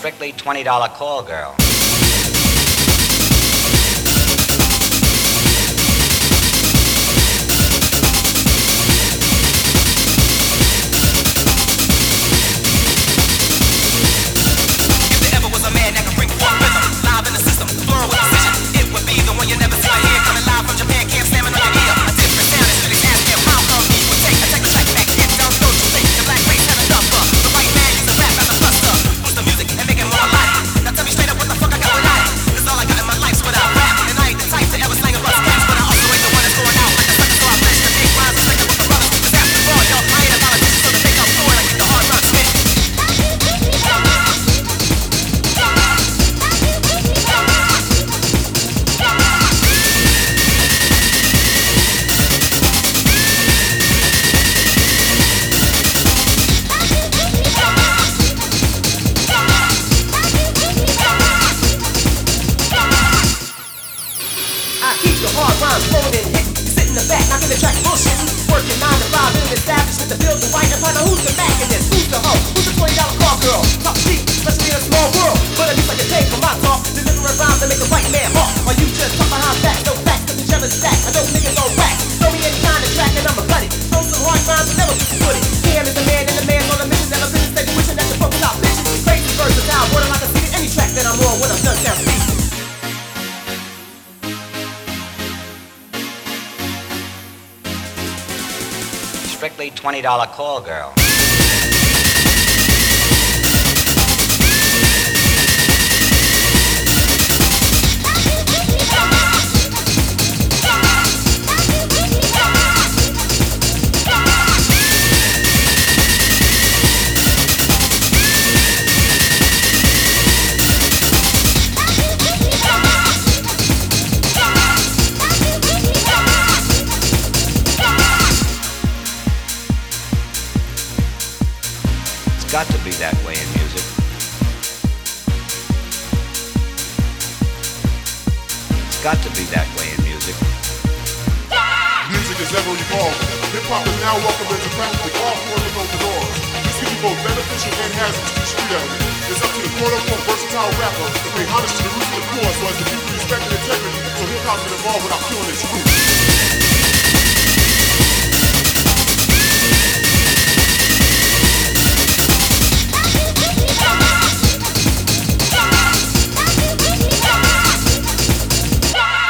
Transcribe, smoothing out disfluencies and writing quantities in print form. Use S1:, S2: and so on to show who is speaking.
S1: Strictly $20 call girl. Strictly $20 call girl. Got to be that way in music. It's got to be that way in music.
S2: Music is ever evolving. Hip-hop is now welcome into practically all forms of open doors. This can be both beneficial and hazardous to street element. It's up to the quote-unquote versatile rapper to pay homage to the roots of the core so as to keep the respect and integrity so hip-hop can evolve without killing its roots.